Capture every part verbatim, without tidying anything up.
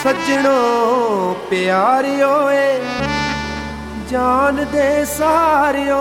सजणो प्यारियो जान दे सारियो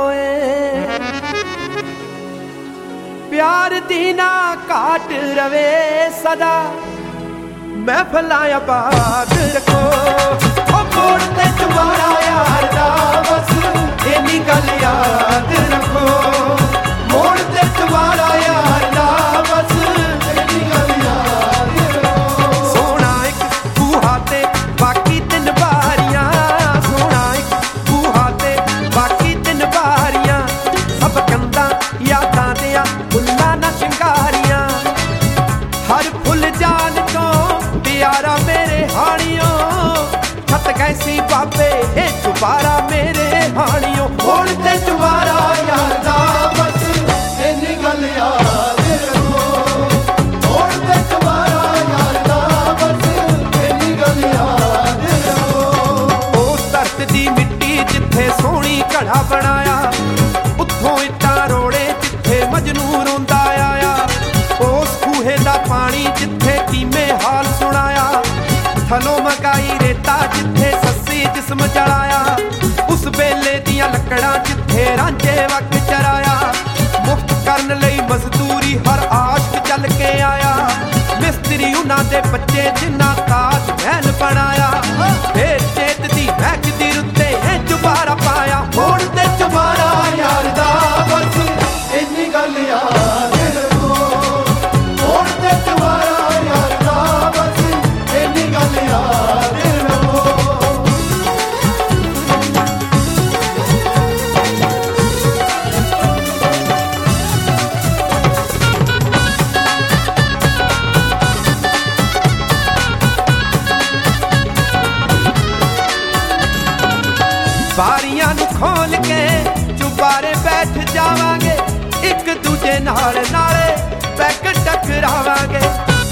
प्यार दी ना घाट रवे सदा महफिलां आबाद रखो मोड़ ते तुम्हारा यार दा बस इन्नी गल याद रखो मोड़ ते तुम्हारा यार दा बस इन्नी गल याद रखो सोना एक बूहा ते बाकी तीन बारियां सोना एक बूहा ते बाकी तीन बारियां सब कंधा यादां दियां फुल्लां ना शिंगारियां हर फुल जान तो प्यारा मेरे हानियों छत कैसी बाबे हे दोबारा मेरे हानियों होण ते दोबारा यार दा बस इन्नी गल याद रखो होण ते दोबारा यार दा बस इन्नी गल याद रखो उस धरत दी मिट्टी जिथे सोहनी घड़ा बनाया उत्थों इट्टां रोड़े जिथे मजनू रोंदा आया उस खूहे दा पानी जिथे कीमे हाल सुनाया थलों मकाई रेता जिथे सस्सी जिस्म जलाया उस बेले दियां लकड़ां जिथे रांझे वक चराया मुफ्त करन लई मजदूरी हर आशिक चल के आया मिस्त्री उन्हां दे बच्चे जिन्हां ताज महल बनाया फिर चेत दी महकदी रुत्ते जुबारा पाया होण ते जुबारा यार दा बस इन्नी गल याद रखो होण ते जुबारा यार दा बस इन्नी गल याद रखो बारियां नूं खोल के चुबारे बैठ जावांगे एक दूजे नाल नाले बैक टकरावांगे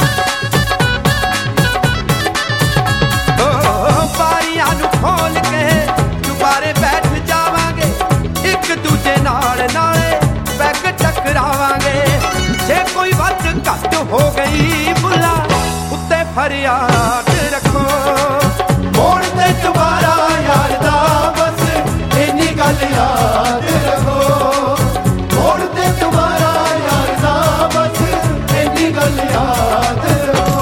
बारियां नूं खोल के चुबारे बैठ जावांगे एक दूजे नाल नाले बैक टकरावांगे जे कोई वध घट हो गई बुला उत्ते फरियाद रखो मोड़ ते दोबारा यार दा बस इन्नी गल याद रखो मोड़ ते दोबारा यार दा बस इन्नी गल याद रखो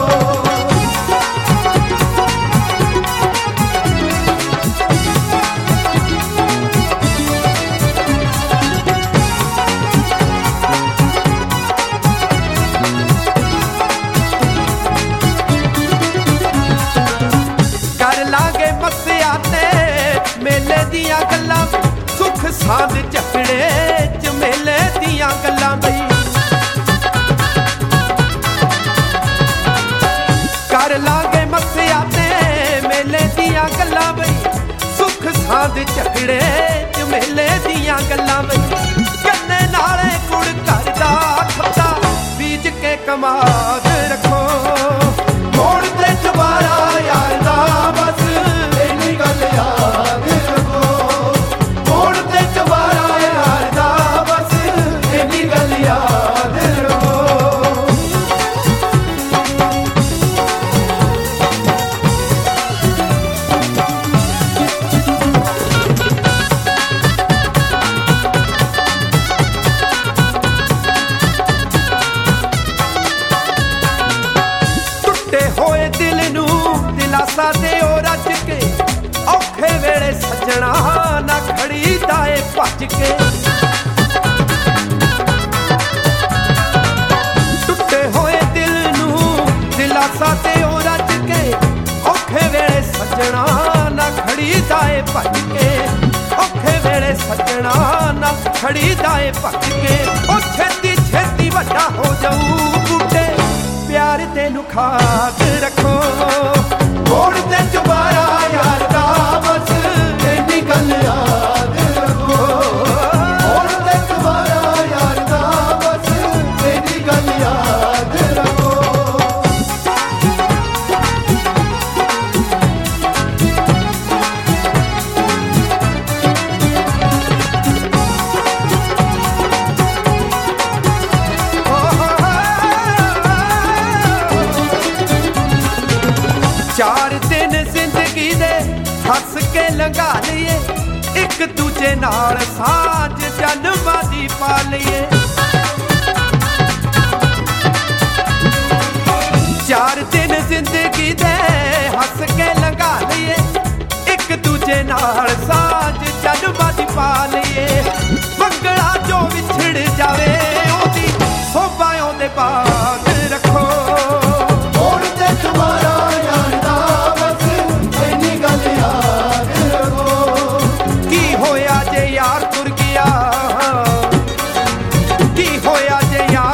कर लांगे मस्सिया ते मेले दियां गल्लां सुख साध झगड़े च मेले दियां गल्लां बई कर लांगे मस्सिया ते मेले दियां गल्लां बई सुख साध झगड़े च मेले दियां गल्लां बई कन्ने नाले कुड़ घर दा खत्ता बीज के कमाद रखो मोड़ ते दोबारा यार दा बस इन्नी गल याद रखो मोड़ ते दोबारा यार दा बस इन्नी गल याद रखो टुटे होए दिल नूं दिलासा दिओ रज के औखे वेले सजना ना खड़ी दाए भज के टुटे होए दिल नूं दिलासा दिओ रज के औखे वेले सजना ना खड़ी दाए भज के औखे वेले सजना ना खड़ी दाए भज के ओ छेती छेती वड्डा हो जाऊ बूटे प्यार तेनू खाद रखो मोड़ ते दोबारा यार दा बस इन्नी गल याद रखो मोड़ ते दोबारा यार दा बस इन्नी गल याद रखो चार दिन जिंदगी दे हस के लंघा लईए, एक दूजे नाल साझ जन्मां दी पा लईए। चार दिन जिंदगी दे हस के लंघा लईए, एक दूजे नाल साझ जन्मां दी पा लईए। मंगला जो विछड़ जावे ओदी सोभा ओदे बाग रखो।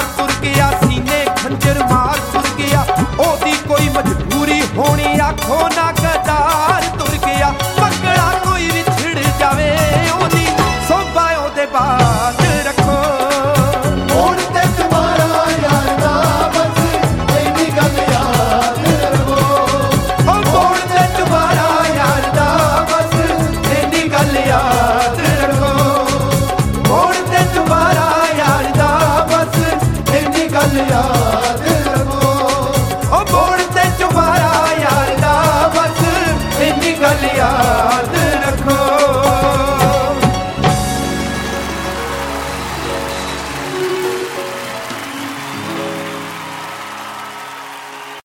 होनी आखो